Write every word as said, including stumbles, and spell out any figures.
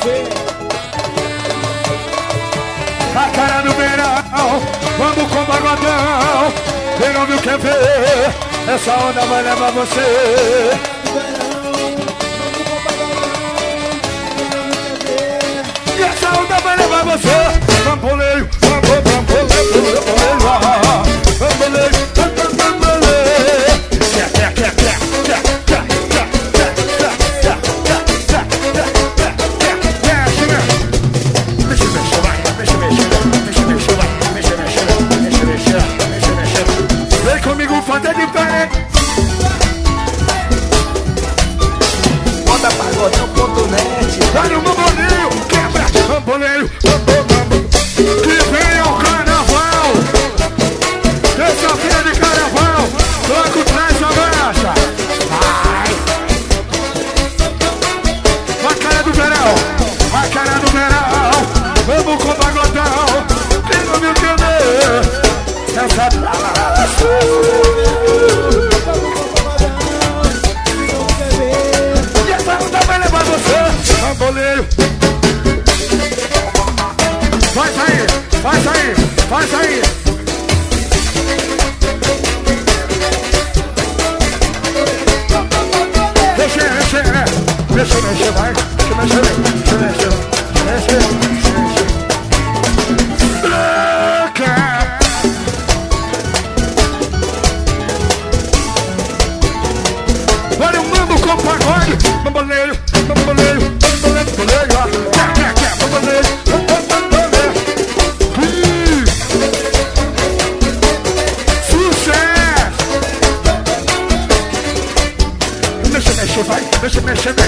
A cara do verão, vamos com pagodão. Quem não viu quer ver, essa onda vai levar você. E essa onda vai levar você. Bamboleio, bamboleio, bamboleio, bamboleio, bamboleio. Quer, quer, quer, quer, quer, quer, quer, quer, quer, quer, quer, quer, quer, quer. Mexe, mexe, vai, mexe, mexe, mexe, mexe, vai, mexe, mexe, mexe, mexe, mexe, mexe. Vem comigo fazer diferente. Bota pagodão ponto net. Vai no bamboleio, quebra, bamboleio, bamboleio. Que venha o carnaval. Terça-feira de carnaval. Toca o trás a marcha. Vai. Vai cara do verão. Vai cara do verão. Vamos com o pagodão. Quem não me entender? Essa e essa onda vai levar você. Bamboleio. Faz aí, faz aí, faz aí. Deixa, deixa, deixa, deixa, vai. Deixa, deixa, deixa, deixa, deixa, deixa. Louca. Olha o mambo com pagode. Bamboleiro, bamboleiro, bamboleiro, bamboleiro. Quer, quer, quer, bamboleiro. Vai, mexe, mexe, mexe,